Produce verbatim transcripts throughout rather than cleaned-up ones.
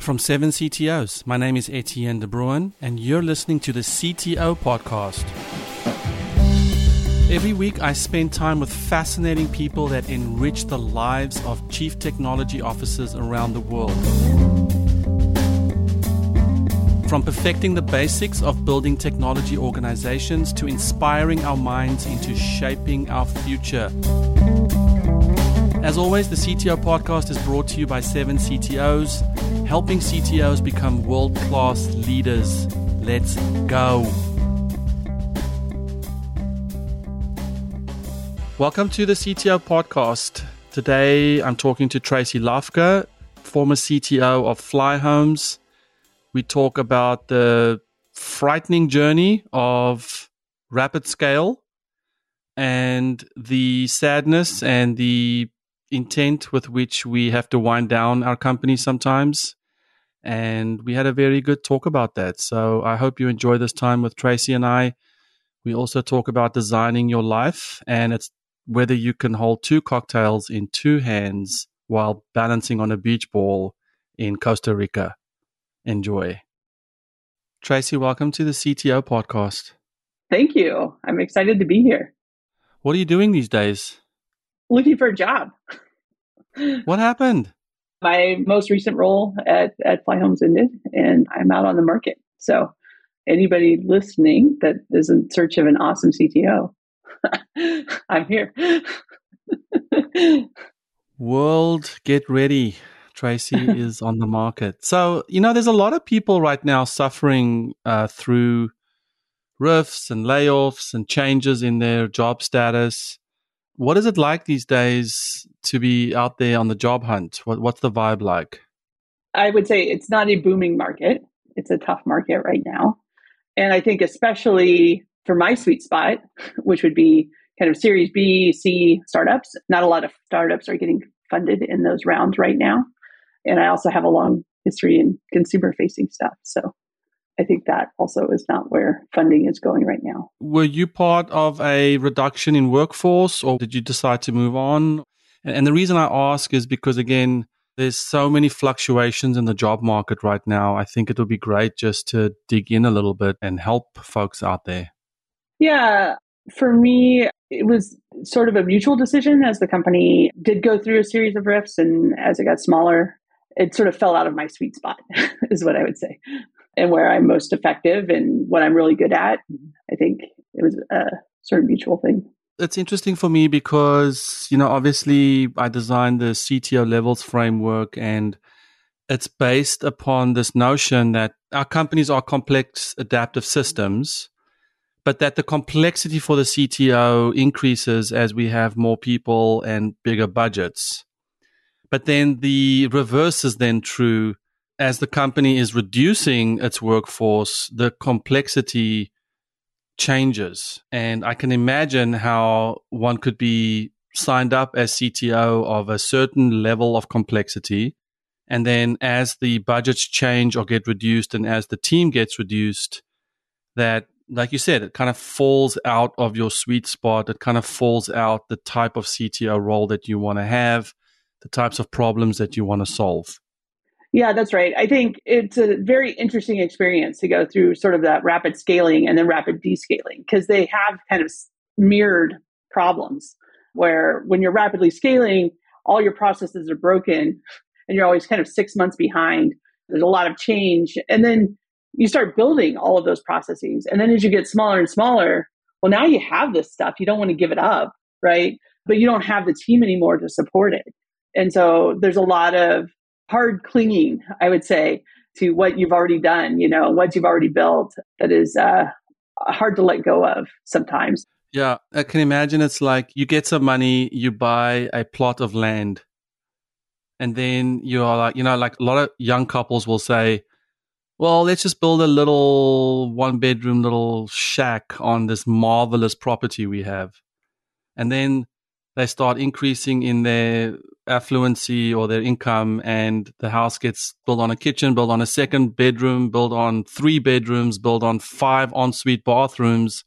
From seven C T Os, my name is Etienne de Bruin, and you're listening to the C T O Podcast. Every week, I spend time with fascinating people that enrich the lives of chief technology officers around the world. From perfecting the basics of building technology organizations to inspiring our minds into shaping our future. As always, the C T O Podcast is brought to you by seven C T Os, helping C T Os become world-class leaders. Let's go. Welcome to the C T O Podcast. Today, I'm talking to Tracy Lafka, former C T O of Flyhomes. We talk about the frightening journey of rapid scale and the sadness and the intent with which we have to wind down our company sometimes. And we had a very good talk about that. So I hope you enjoy this time with Tracy and I. We also talk about designing your life, and it's whether you can hold two cocktails in two hands while balancing on a beach ball in Costa Rica. Enjoy. Tracy, welcome to the C T O Podcast. Thank you. I'm excited to be here. What are you doing these days? Looking for a job. What happened? My most recent role at, at Flyhomes ended, and I'm out on the market. So anybody listening that is in search of an awesome C T O, I'm here. World, get ready. Tracy is on the market. So, you know, there's a lot of people right now suffering uh, through rifts and layoffs and changes in their job status. What is it like these days to be out there on the job hunt? What, what's the vibe like? I would say it's not a booming market. It's a tough market right now. And I think especially for my sweet spot, which would be kind of Series B, C startups, not a lot of startups are getting funded in those rounds right now. And I also have a long history in consumer-facing stuff. So I think that also is not where funding is going right now. Were you part of a reduction in workforce, or did you decide to move on? And the reason I ask is because, again, there's so many fluctuations in the job market right now. I think it would be great just to dig in a little bit and help folks out there. Yeah, for me, it was sort of a mutual decision as the company did go through a series of rifts, and as it got smaller, it sort of fell out of my sweet spot, is what I would say, and where I'm most effective and what I'm really good at. I think it was a sort of mutual thing. It's interesting for me because, you know, obviously I designed the C T O levels framework, and it's based upon this notion that our companies are complex adaptive systems, but that the complexity for the C T O increases as we have more people and bigger budgets. But then the reverse is then true. As the company is reducing its workforce, the complexity changes. And I can imagine how one could be signed up as C T O of a certain level of complexity. And then as the budgets change or get reduced, and as the team gets reduced, that, like you said, it kind of falls out of your sweet spot. It kind of falls out the type of C T O role that you want to have, the types of problems that you want to solve. Yeah, that's right. I think it's a very interesting experience to go through sort of that rapid scaling and then rapid descaling, because they have kind of mirrored problems where when you're rapidly scaling, all your processes are broken and you're always kind of six months behind. There's a lot of change. And then you start building all of those processes. And then as you get smaller and smaller, well, now you have this stuff. You don't want to give it up, right? But you don't have the team anymore to support it. And so there's a lot of hard clinging, I would say, to what you've already done, you know, what you've already built that is uh, hard to let go of sometimes. Yeah, I can imagine it's like you get some money, you buy a plot of land, and then you are like, you know, like a lot of young couples will say, well, let's just build a little one bedroom little shack on this marvelous property we have. And then they start increasing in their affluency or their income, and the house gets built on a kitchen, built on a second bedroom, built on three bedrooms, built on five ensuite bathrooms.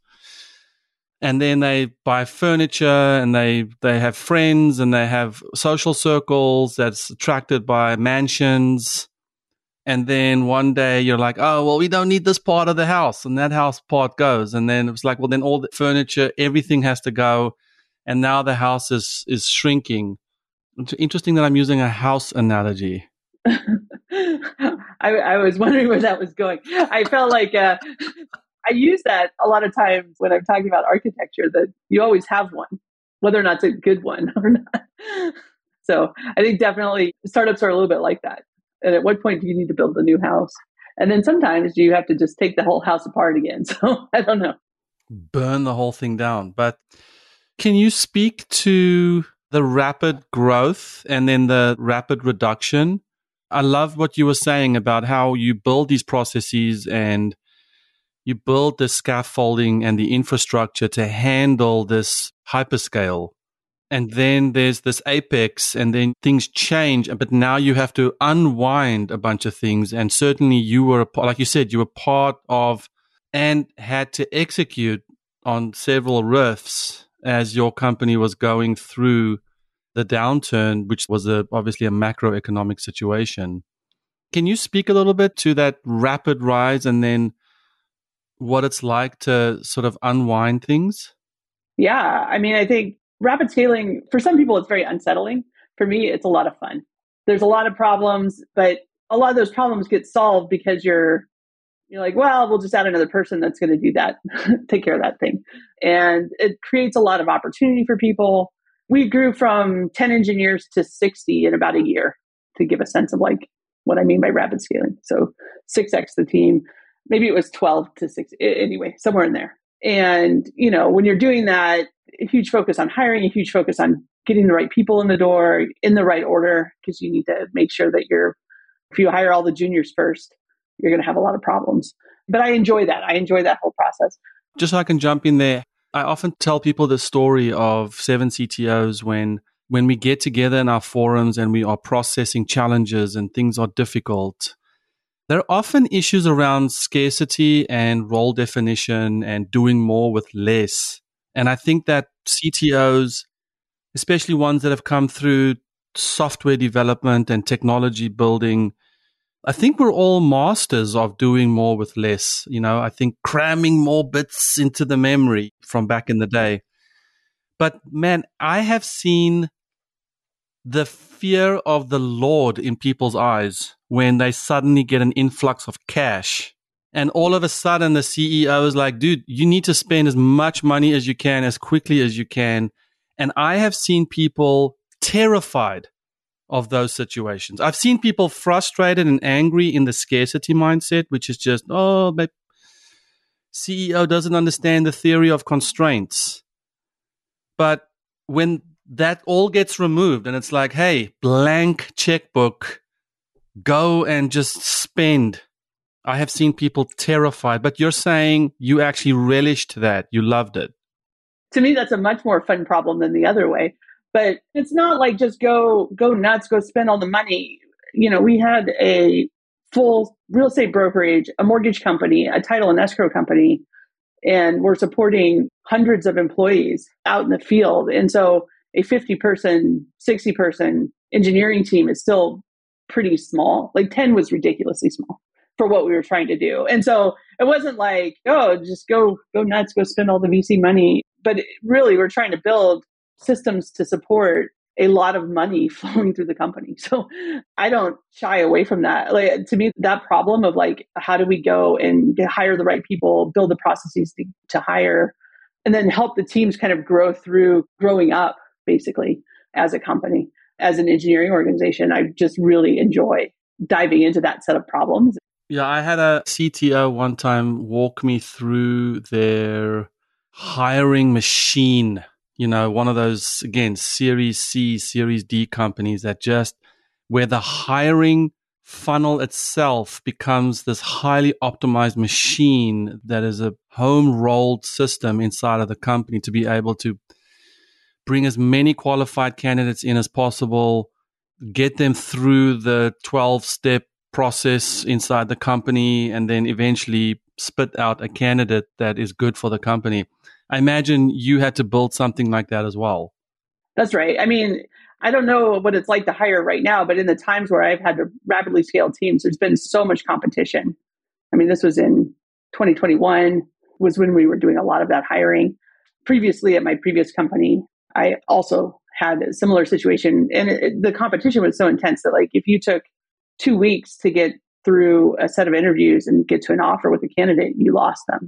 And then they buy furniture, and they, they have friends, and they have social circles that's attracted by mansions. And then one day you're like, oh, well, we don't need this part of the house. And that house part goes. And then it was like, well, then all the furniture, everything has to go. And now the house is, is shrinking. It's interesting that I'm using a house analogy. I, I was wondering where that was going. I felt like uh, I use that a lot of times when I'm talking about architecture, that you always have one, whether or not it's a good one or not. So I think definitely startups are a little bit like that. And at what point do you need to build the new house? And then sometimes you have to just take the whole house apart again. So I don't know. Burn the whole thing down. But can you speak to the rapid growth and then the rapid reduction? I love what you were saying about how you build these processes and you build the scaffolding and the infrastructure to handle this hyperscale. And then there's this apex and then things change, but now you have to unwind a bunch of things. And certainly you were, like you said, you were part of and had to execute on several riffs as your company was going through the downturn, which was a, obviously a macroeconomic situation. Can you speak a little bit to that rapid rise and then what it's like to sort of unwind things? Yeah. I mean, I think rapid scaling, for some people, it's very unsettling. For me, it's a lot of fun. There's a lot of problems, but a lot of those problems get solved because you're you're like, well, we'll just add another person that's going to do that, take care of that thing. And it creates a lot of opportunity for people. We grew from ten engineers to sixty in about a year, to give a sense of like what I mean by rapid scaling. So six X the team. Maybe it was twelve to six. Anyway, somewhere in there. And, you know, when you're doing that, a huge focus on hiring, a huge focus on getting the right people in the door in the right order, because you need to make sure that you're, if you hire all the juniors first, you're going to have a lot of problems. But I enjoy that. I enjoy that whole process. Just so I can jump in there, I often tell people the story of seven C T Os when when we get together in our forums and we are processing challenges and things are difficult. There are often issues around scarcity and role definition and doing more with less. And I think that C T Os, especially ones that have come through software development and technology building, I think we're all masters of doing more with less. You know, I think cramming more bits into the memory from back in the day. But man, I have seen the fear of the Lord in people's eyes when they suddenly get an influx of cash. And all of a sudden the C E O is like, dude, you need to spend as much money as you can, as quickly as you can. And I have seen people terrified of those situations. I've seen people frustrated and angry in the scarcity mindset, which is just, oh, but C E O doesn't understand the theory of constraints. But when that all gets removed and it's like, hey, blank checkbook, go and just spend. I have seen people terrified, but you're saying you actually relished that. You loved it. To me, that's a much more fun problem than the other way. But it's not like just go, go nuts, go spend all the money. You know, we had a full real estate brokerage, a mortgage company, a title and escrow company, and we're supporting hundreds of employees out in the field. And so a fifty person, sixty person engineering team is still pretty small. Like ten was ridiculously small for what we were trying to do. And so it wasn't like, oh, just go, go nuts, go spend all the V C money. But really, we're trying to build systems to support a lot of money flowing through the company. So I don't shy away from that. Like, to me, that problem of like, how do we go and get, hire the right people, build the processes to, to hire, and then help the teams kind of grow through growing up, basically, as a company, as an engineering organization. I just really enjoy diving into that set of problems. Yeah, I had a C T O one time walk me through their hiring machine. You know, one of those, again, Series C, Series D companies that just, where the hiring funnel itself becomes this highly optimized machine that is a home rolled system inside of the company to be able to bring as many qualified candidates in as possible, get them through the twelve step process inside the company, and then eventually spit out a candidate that is good for the company. I imagine you had to build something like that as well. That's right. I mean, I don't know what it's like to hire right now, but in the times where I've had to rapidly scale teams, there's been so much competition. I mean, this was in twenty twenty-one was when we were doing a lot of that hiring. Previously at my previous company, I also had a similar situation. And it, the competition was so intense that like if you took two weeks to get through a set of interviews and get to an offer with a candidate, you lost them.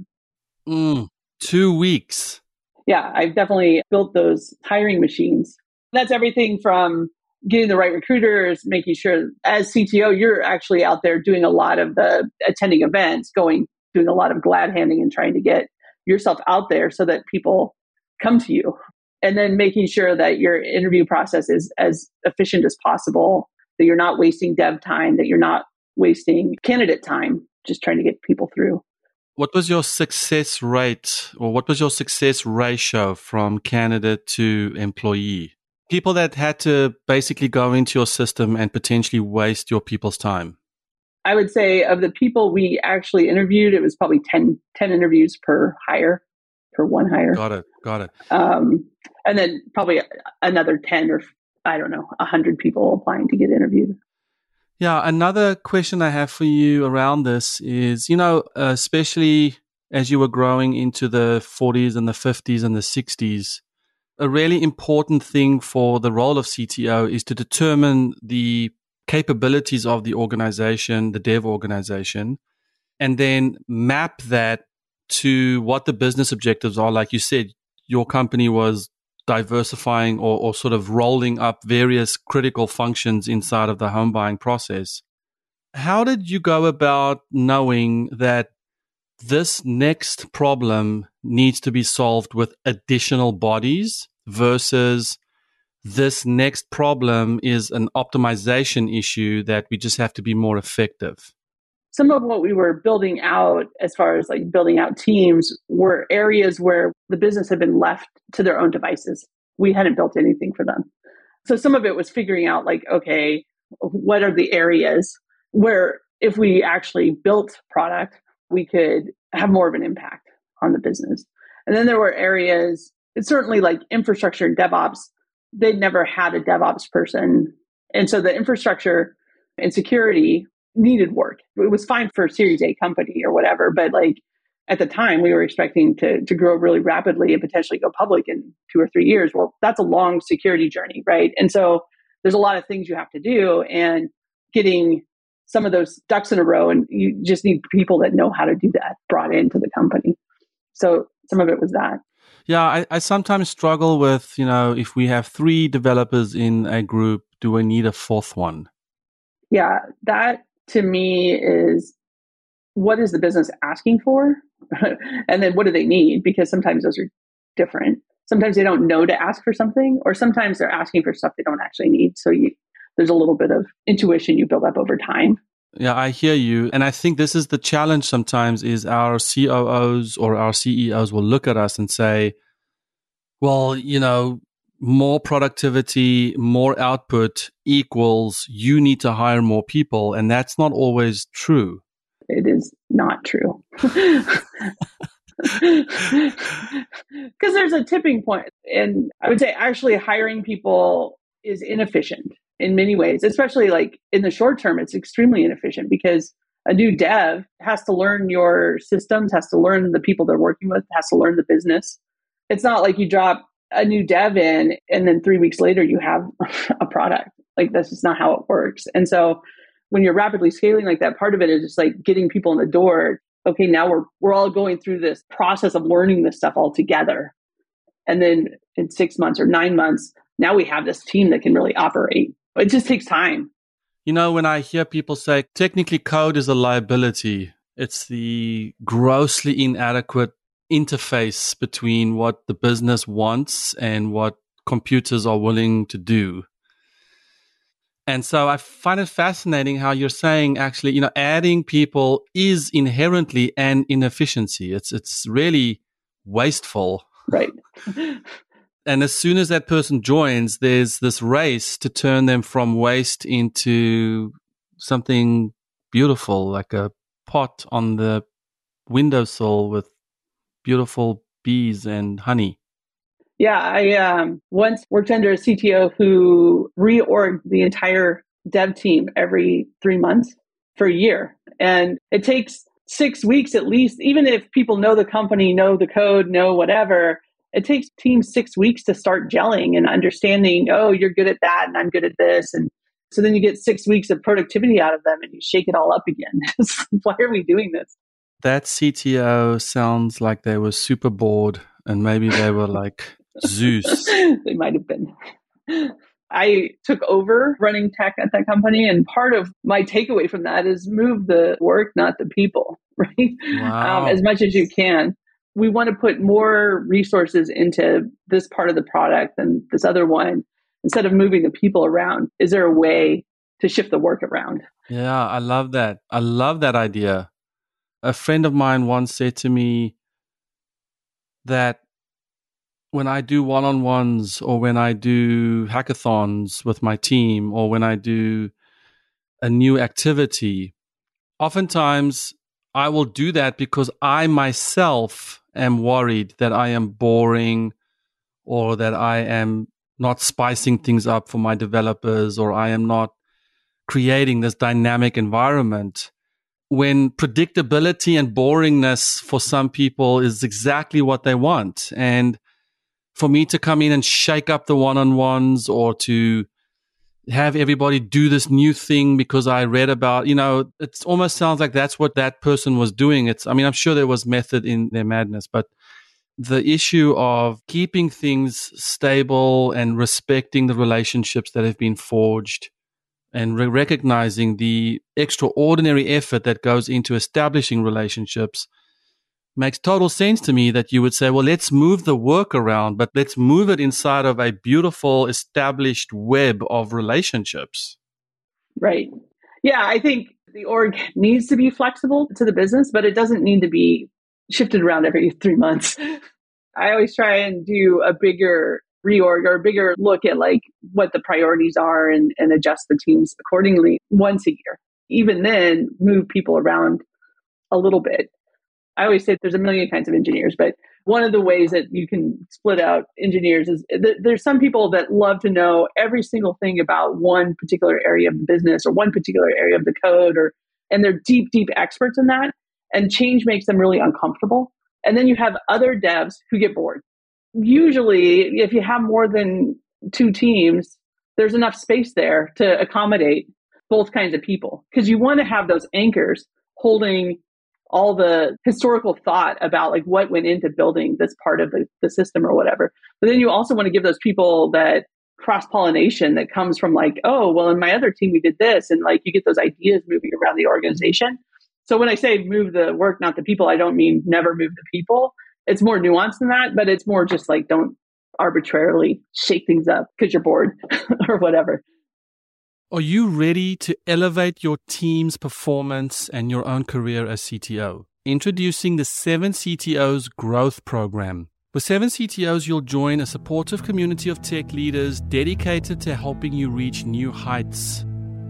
Mm, two weeks. Yeah, I've definitely built those hiring machines. That's everything from getting the right recruiters, making sure as C T O, you're actually out there doing a lot of the attending events, going, doing a lot of glad handing and trying to get yourself out there so that people come to you. And then making sure that your interview process is as efficient as possible, that you're not wasting dev time, that you're not wasting candidate time, just trying to get people through. What was your success rate or what was your success ratio from candidate to employee? People that had to basically go into your system and potentially waste your people's time. I would say of the people we actually interviewed, it was probably ten, ten interviews per hire, per one hire. Got it. Got it. Um, and then probably another ten or I don't know, one hundred people applying to get interviewed. Yeah. Another question I have for you around this is, you know, uh, especially as you were growing into the forties and the fifties and the sixties, a really important thing for the role of C T O is to determine the capabilities of the organization, the dev organization, and then map that to what the business objectives are. Like you said, your company was diversifying or, or sort of rolling up various critical functions inside of the home buying process. How did you go about knowing that this next problem needs to be solved with additional bodies versus this next problem is an optimization issue that we just have to be more effective? Some of what we were building out as far as like building out teams were areas where the business had been left to their own devices. We hadn't built anything for them. So some of it was figuring out like, okay, what are the areas where if we actually built product, we could have more of an impact on the business. And then there were areas, it's certainly like infrastructure and DevOps, they'd never had a DevOps person. And so the infrastructure and security needed work. It was fine for a Series A company or whatever, but like at the time we were expecting to, to grow really rapidly and potentially go public in two or three years. Well, that's a long security journey, right? And so there's a lot of things you have to do, and getting some of those ducks in a row, and you just need people that know how to do that brought into the company. So some of it was that. Yeah, I, I sometimes struggle with, you know, if we have three developers in a group, do we need a fourth one? Yeah, that to me is, what is the business asking for? And then what do they need? Because sometimes those are different. Sometimes they don't know to ask for something, or sometimes they're asking for stuff they don't actually need. So you, there's a little bit of intuition you build up over time. Yeah, I hear you. And I think this is the challenge sometimes is our C O Os or our C E Os will look at us and say, well, you know, more productivity, more output equals you need to hire more people. And that's not always true. It is not true. Because there's a tipping point. And I would say actually hiring people is inefficient in many ways, especially like in the short term, it's extremely inefficient because a new dev has to learn your systems, has to learn the people they're working with, has to learn the business. It's not like you drop a new dev in and then three weeks later you have a product. Like that's just not how it works. And so when you're rapidly scaling like that, part of it is just like getting people in the door. Okay, now we're we're all going through this process of learning this stuff all together. And then in six months or nine months, now we have this team that can really operate. It just takes time. You know, when I hear people say technically code is a liability, it's the grossly inadequate interface between what the business wants and what computers are willing to do. And so I find it fascinating how you're saying actually, you know, adding people is inherently an inefficiency. It's it's really wasteful. Right. And as soon as that person joins, there's this race to turn them from waste into something beautiful, like a pot on the windowsill with beautiful bees and honey. Yeah, I um, once worked under a C T O who reorged the entire dev team every three months for a year. And it takes six weeks at least, even if people know the company, know the code, know whatever, it takes teams six weeks to start gelling and understanding, oh, you're good at that and I'm good at this. And so then you get six weeks of productivity out of them and you shake it all up again. Why are we doing this? That C T O sounds like they were super bored and maybe they were like Zeus. They might have been. I took over running tech at that company, and part of my takeaway from that is move the work, not the people, right? Wow. Um, as much as you can. We want to put more resources into this part of the product than this other one instead of moving the people around. Is there a way to shift the work around? Yeah, I love that. I love that idea. A friend of mine once said to me that when I do one-on-ones or when I do hackathons with my team or when I do a new activity, oftentimes I will do that because I myself am worried that I am boring or that I am not spicing things up for my developers or I am not creating this dynamic environment. When predictability and boringness for some people is exactly what they want. And for me to come in and shake up the one-on-ones or to have everybody do this new thing because I read about, you know, it almost sounds like that's what that person was doing. It's, I mean, I'm sure there was method in their madness, but the issue of keeping things stable and respecting the relationships that have been forged and re- recognizing the extraordinary effort that goes into establishing relationships makes total sense to me that you would say, well, let's move the work around, but let's move it inside of a beautiful established web of relationships. Right. Yeah, I think the org needs to be flexible to the business, but it doesn't need to be shifted around every three months. I always try and do a bigger reorg or a bigger look at like what the priorities are and, and adjust the teams accordingly once a year. Even then, move people around a little bit. I always say there's a million kinds of engineers, but one of the ways that you can split out engineers is th- there's some people that love to know every single thing about one particular area of the business or one particular area of the code, or and they're deep, deep experts in that. And change makes them really uncomfortable. And then you have other devs who get bored. Usually, if you have more than two teams, there's enough space there to accommodate both kinds of people because you want to have those anchors holding all the historical thought about like what went into building this part of the, the system or whatever. But then you also want to give those people that cross-pollination that comes from like, oh, well, in my other team, we did this. And like you get those ideas moving around the organization. So when I say move the work, not the people, I don't mean never move the people. It's more nuanced than that, but it's more just like don't arbitrarily shake things up because you're bored or whatever. Are you ready to elevate your team's performance and your own career as C T O? Introducing the seven C T Os Growth Program. With seven C T Os, you'll join a supportive community of tech leaders dedicated to helping you reach new heights.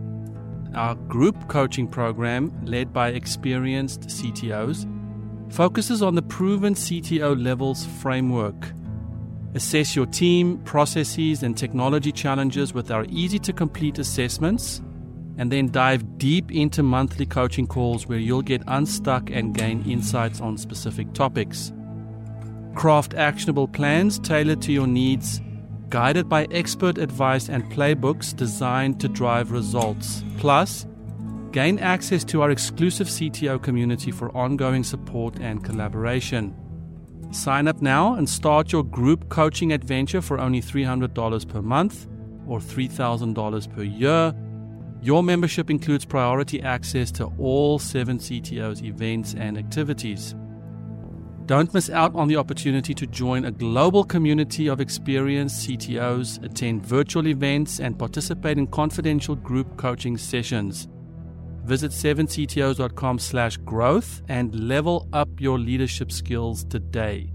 Our group coaching program, led by experienced C T Os, focuses on the proven C T O levels framework. Assess your team, processes, and technology challenges with our easy-to-complete assessments, and then dive deep into monthly coaching calls where you'll get unstuck and gain insights on specific topics. Craft actionable plans tailored to your needs, guided by expert advice and playbooks designed to drive results. Plus, gain access to our exclusive C T O community for ongoing support and collaboration. Sign up now and start your group coaching adventure for only three hundred dollars per month or three thousand dollars per year. Your membership includes priority access to all seven C T Os events and activities. Don't miss out on the opportunity to join a global community of experienced C T Os, attend virtual events, and participate in confidential group coaching sessions. Visit seven C T os dot com slash growth and level up your leadership skills today.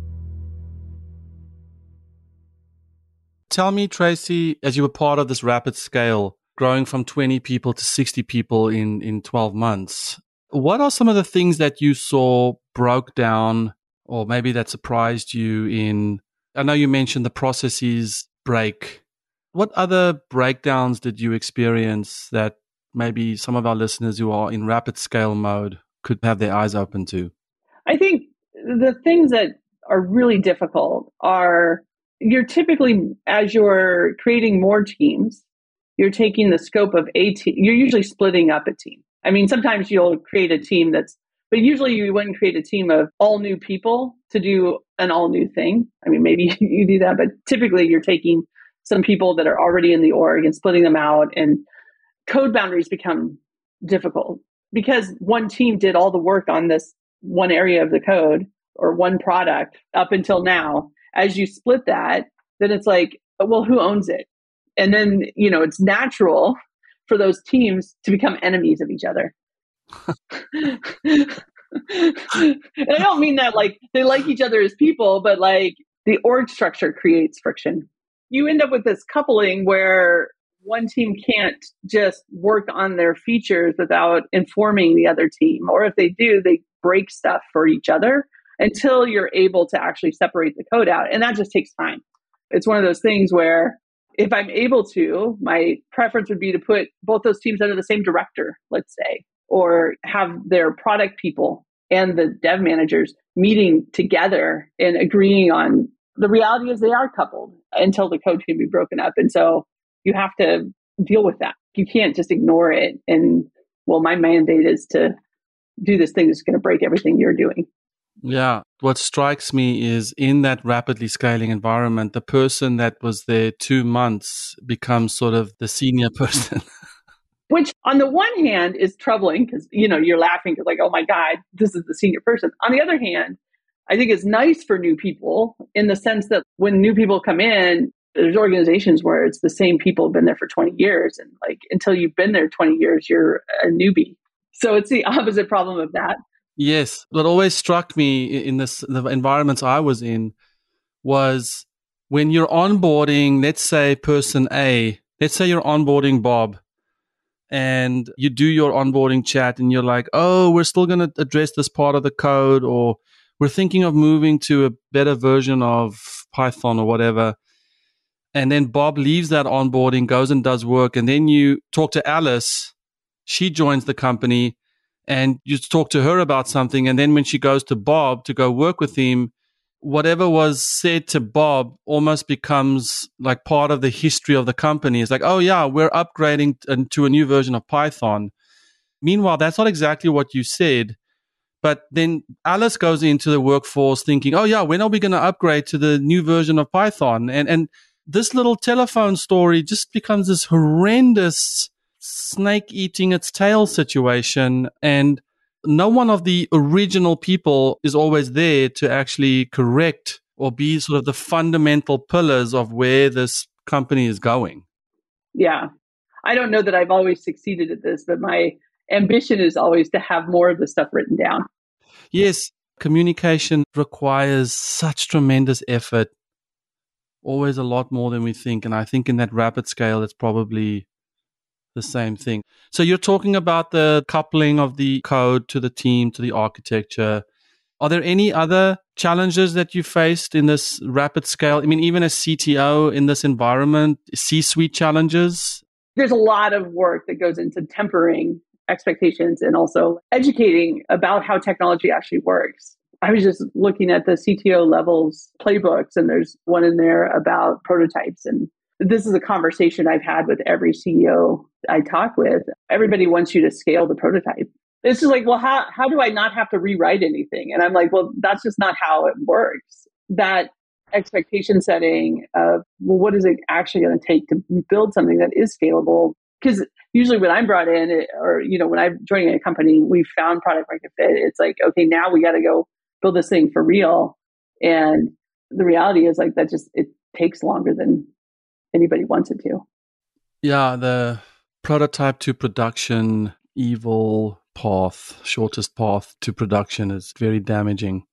Tell me, Tracy, as you were part of this rapid scale, growing from twenty people to sixty people in, in twelve months, what are some of the things that you saw broke down or maybe that surprised you in I know you mentioned the processes break. What other breakdowns did you experience that maybe some of our listeners who are in rapid scale mode could have their eyes open to? I think the things that are really difficult are you're typically, as you're creating more teams, you're taking the scope of a team. You're usually splitting up a team. I mean, sometimes you'll create a team that's, but usually you wouldn't create a team of all new people to do an all new thing. I mean, maybe you do that, but typically you're taking some people that are already in the org and splitting them out, and code boundaries become difficult because one team did all the work on this one area of the code or one product up until now. As you split that, then it's like, well, who owns it? And then, you know, it's natural for those teams to become enemies of each other. And I don't mean that like they like each other as people, but like the org structure creates friction. You end up with this coupling where one team can't just work on their features without informing the other team. Or if they do, they break stuff for each other until you're able to actually separate the code out. And that just takes time. It's one of those things where if I'm able to, my preference would be to put both those teams under the same director, let's say, or have their product people and the dev managers meeting together and agreeing on the reality is they are coupled until the code can be broken up. And so you have to deal with that. You can't just ignore it. And well, my mandate is to do this thing that's going to break everything you're doing. Yeah. What strikes me is in that rapidly scaling environment, the person that was there two months becomes sort of the senior person. Which on the one hand is troubling because, you know, you're laughing because like, oh my God, this is the senior person. On the other hand, I think it's nice for new people in the sense that when new people come in, there's organizations where it's the same people have been there for twenty years. And like, until you've been there twenty years, you're a newbie. So it's the opposite problem of that. Yes. What always struck me in this, the environments I was in was when you're onboarding, let's say person A, let's say you're onboarding Bob and you do your onboarding chat and you're like, oh, we're still going to address this part of the code, or we're thinking of moving to a better version of Python or whatever. And then Bob leaves that onboarding, goes and does work. And then you talk to Alice. She joins the company and you talk to her about something. And then when she goes to Bob to go work with him, whatever was said to Bob almost becomes like part of the history of the company. It's like, oh yeah, we're upgrading to a new version of Python. Meanwhile, that's not exactly what you said. But then Alice goes into the workforce thinking, oh yeah, when are we going to upgrade to the new version of Python? And, and this little telephone story just becomes this horrendous snake eating its tail situation. And no one of the original people is always there to actually correct or be sort of the fundamental pillars of where this company is going. Yeah. I don't know that I've always succeeded at this, but my ambition is always to have more of the stuff written down. Yes. Communication requires such tremendous effort, always a lot more than we think. And I think in that rapid scale, it's probably the same thing. So you're talking about the coupling of the code to the team, to the architecture. Are there any other challenges that you faced in this rapid scale? I mean, even as C T O in this environment, C-suite challenges? There's a lot of work that goes into tempering expectations and also educating about how technology actually works. I was just looking at the C T O levels playbooks, and there's one in there about prototypes. And this is a conversation I've had with every C E O I talk with. Everybody wants you to scale the prototype. It's just like, well, how, how do I not have to rewrite anything? And I'm like, well, that's just not how it works. That expectation setting of, well, what is it actually going to take to build something that is scalable? Because usually when I'm brought in, or, you know, when I'm joining a company, we found product market fit. It's like, okay, now we got to go build this thing for real. And the reality is like that just, it takes longer than anybody wants it to. Yeah, the prototype to production, evil path, shortest path to production is very damaging.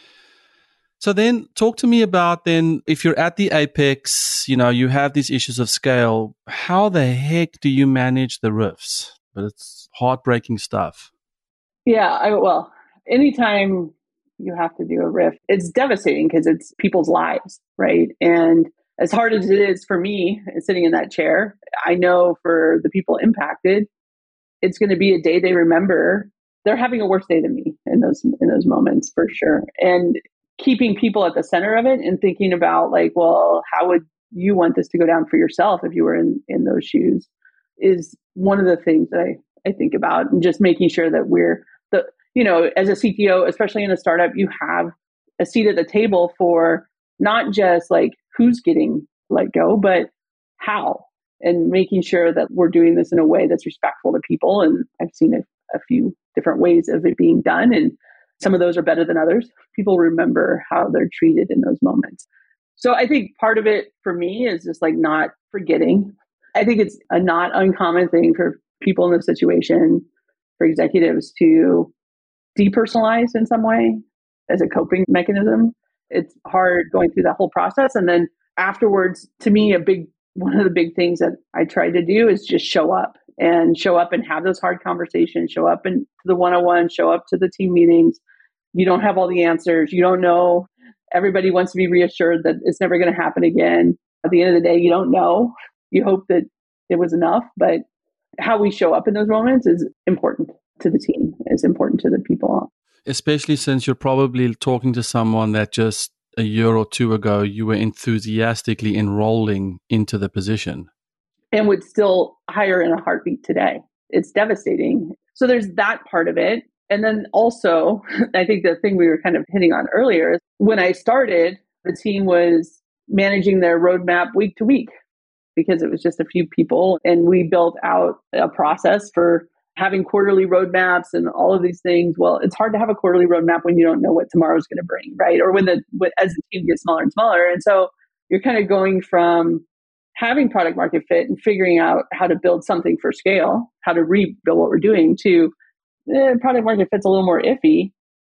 So then talk to me about then, if you're at the apex, you know, you have these issues of scale, how the heck do you manage the rifts? But it's heartbreaking stuff. Yeah, I, well, anytime you have to do a riff. It's devastating because it's people's lives, right? And as hard as it is for me sitting in that chair, I know for the people impacted, it's going to be a day they remember. They're having a worse day than me in those in those moments for sure. And keeping people at the center of it and thinking about like, well, how would you want this to go down for yourself if you were in, in those shoes is one of the things that I, I think about, and just making sure that we're the, you know, as a C T O, especially in a startup, you have a seat at the table for not just like who's getting let go, but how, and making sure that we're doing this in a way that's respectful to people. And I've seen a, a few different ways of it being done. And some of those are better than others. People remember how they're treated in those moments. So I think part of it for me is just like not forgetting. I think it's a not uncommon thing for people in this situation, for executives to depersonalize in some way as a coping mechanism. It's hard going through that whole process. And then afterwards, to me, a big, one of the big things that I try to do is just show up and show up and have those hard conversations, show up and to the one-on-one, show up to the team meetings. You don't have all the answers. You don't know. Everybody wants to be reassured that it's never going to happen again. At the end of the day, you don't know. You hope that it was enough, but how we show up in those moments is important to the team. It's important to the people. Especially since you're probably talking to someone that just a year or two ago, you were enthusiastically enrolling into the position. And would still hire in a heartbeat today. It's devastating. So there's that part of it. And then also, I think the thing we were kind of hitting on earlier is when I started, the team was managing their roadmap week to week because it was just a few people. And we built out a process for having quarterly roadmaps and all of these things. Well, it's hard to have a quarterly roadmap when you don't know what tomorrow's going to bring, right? Or when the when, as the team gets smaller and smaller. And so you're kind of going from having product market fit and figuring out how to build something for scale, how to rebuild what we're doing, to eh, product market fit's a little more iffy.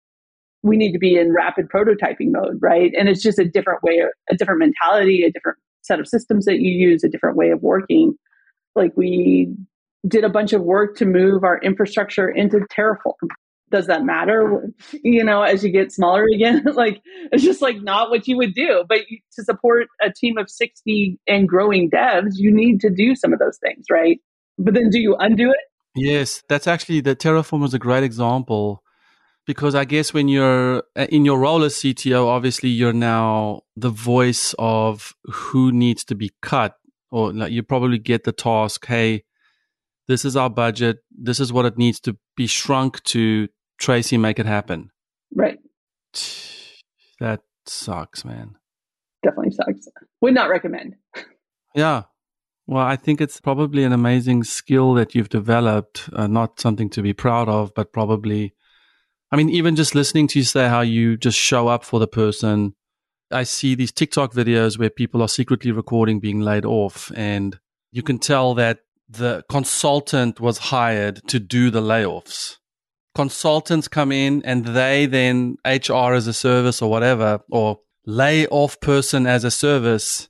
We need to be in rapid prototyping mode, right? And it's just a different way, a different mentality, a different set of systems that you use, a different way of working. Like we did a bunch of work to move our infrastructure into Terraform. Does that matter? You know, as you get smaller again, like it's just like not what you would do. But you, to support a team of sixty and growing devs, you need to do some of those things, right? But then do you undo it? Yes, that's actually, the Terraform is a great example, because I guess when you're in your role as C T O, obviously you're now the voice of who needs to be cut, or like you probably get the task, hey, this is our budget. This is what it needs to be shrunk to. Tracy, make it happen. Right. That sucks, man. Definitely sucks. Would not recommend. Yeah. Well, I think it's probably an amazing skill that you've developed, uh, not something to be proud of, but probably, I mean, even just listening to you say how you just show up for the person. I see these TikTok videos where people are secretly recording being laid off, and you can tell that the consultant was hired to do the layoffs. Consultants come in and they then H R as a service or whatever, or lay off person as a service.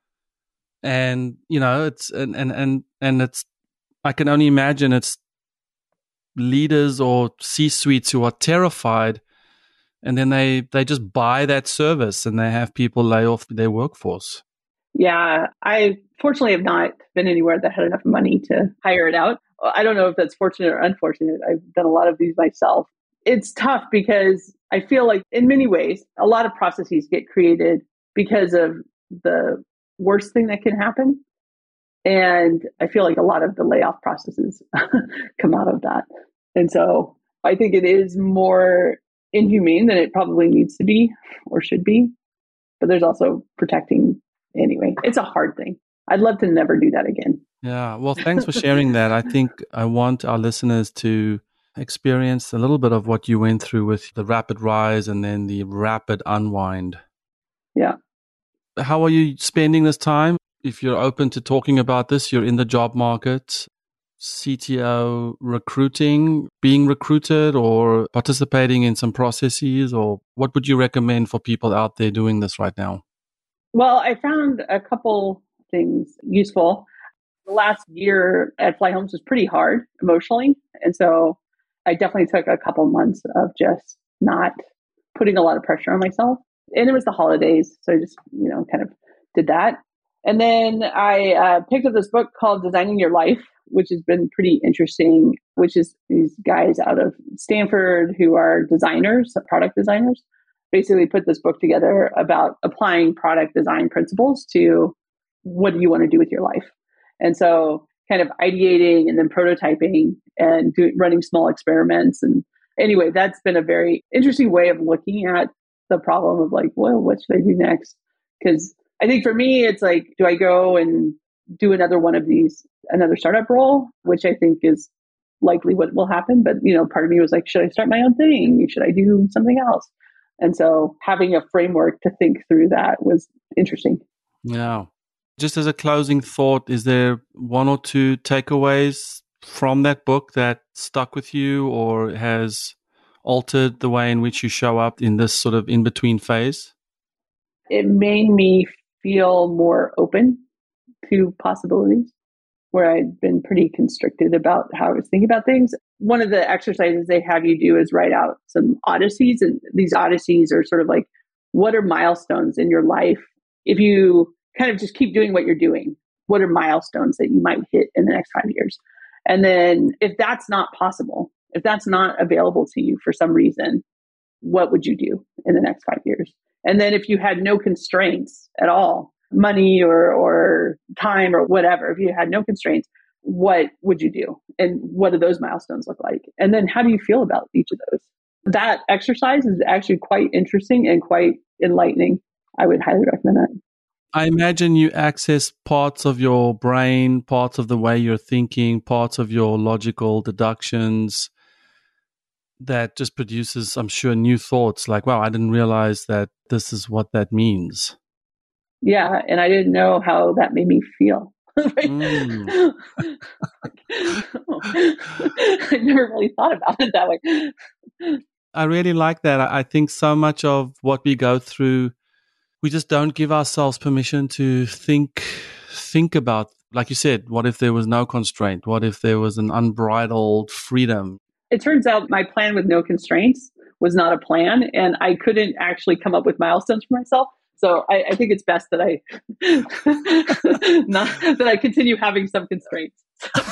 And, you know, it's, and, and, and, and it's, I can only imagine it's leaders or C-suites who are terrified, and then they, they just buy that service and they have people lay off their workforce. Yeah, I fortunately have not been anywhere that had enough money to hire it out. I don't know if that's fortunate or unfortunate. I've done a lot of these myself. It's tough because I feel like in many ways, a lot of processes get created because of the worst thing that can happen. And I feel like a lot of the layoff processes come out of that. And so I think it is more inhumane than it probably needs to be or should be. But there's also protecting anyway. It's a hard thing. I'd love to never do that again. Yeah. Well, thanks for sharing that. I think I want our listeners to experience a little bit of what you went through with the rapid rise and then the rapid unwind. Yeah. How are you spending this time? If you're open to talking about this, you're in the job market, C T O recruiting, being recruited, or participating in some processes, or what would you recommend for people out there doing this right now? Well, I found a couple things useful. The last year at Flyhomes was pretty hard emotionally. And so I definitely took a couple months of just not putting a lot of pressure on myself. And it was the holidays. So I just, you know, kind of did that. And then I uh, picked up this book called Designing Your Life, which has been pretty interesting, which is these guys out of Stanford who are designers, product designers, basically put this book together about applying product design principles to what do you want to do with your life. And so kind of ideating and then prototyping and doing, running small experiments. And anyway, that's been a very interesting way of looking at the problem of like, well, what should I do next? Because I think for me, it's like, do I go and do another one of these, another startup role, which I think is likely what will happen. But, you know, part of me was like, should I start my own thing? Should I do something else? And so having a framework to think through that was interesting. Yeah. Just as a closing thought, is there one or two takeaways from that book that stuck with you or has altered the way in which you show up in this sort of in-between phase? It made me feel more open to possibilities, where I'd been pretty constricted about how I was thinking about things. One of the exercises they have you do is write out some odysseys. And these odysseys are sort of like, what are milestones in your life? If you kind of just keep doing what you're doing, what are milestones that you might hit in the next five years? And then if that's not possible, if that's not available to you for some reason, what would you do in the next five years? And then if you had no constraints at all, money or, or time or whatever, if you had no constraints, what would you do? And what do those milestones look like? And then how do you feel about each of those? That exercise is actually quite interesting and quite enlightening. I would highly recommend that. I imagine you access parts of your brain, parts of the way you're thinking, parts of your logical deductions that just produces, I'm sure, new thoughts like, wow, I didn't realize that this is what that means. Yeah, and I didn't know how that made me feel. mm. I never really thought about it that way. I really like that. I think so much of what we go through, we just don't give ourselves permission to think think about, like you said, what if there was no constraint? What if there was an unbridled freedom? It turns out my plan with no constraints was not a plan, and I couldn't actually come up with milestones for myself. So I, I think it's best that I not that I continue having some constraints.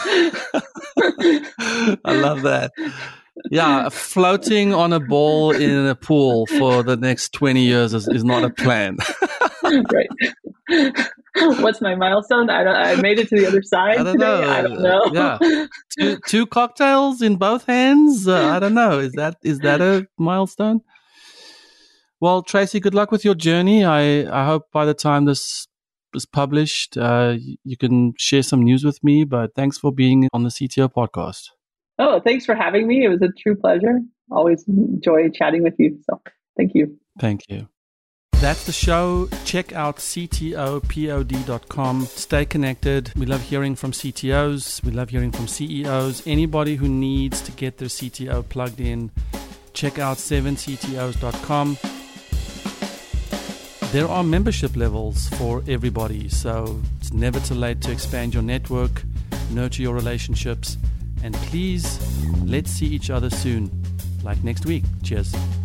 I love that. Yeah, floating on a ball in a pool for the next twenty years is, is not a plan. Right. What's my milestone? I don't. I made it to the other side I don't today. know. I don't know. Yeah, two, two cocktails in both hands. Uh, I don't know. Is that is that a milestone? Well, Tracy, good luck with your journey. I, I hope by the time this is published, uh, you can share some news with me. But thanks for being on the C T O podcast. Oh, thanks for having me. It was a true pleasure. Always enjoy chatting with you. So thank you. Thank you. That's the show. Check out C T O pod dot com. Stay connected. We love hearing from C T Os. We love hearing from C E Os. Anybody who needs to get their C T O plugged in, check out seven C T Os dot com. There are membership levels for everybody, so it's never too late to expand your network, nurture your relationships, and please, let's see each other soon, like next week. Cheers.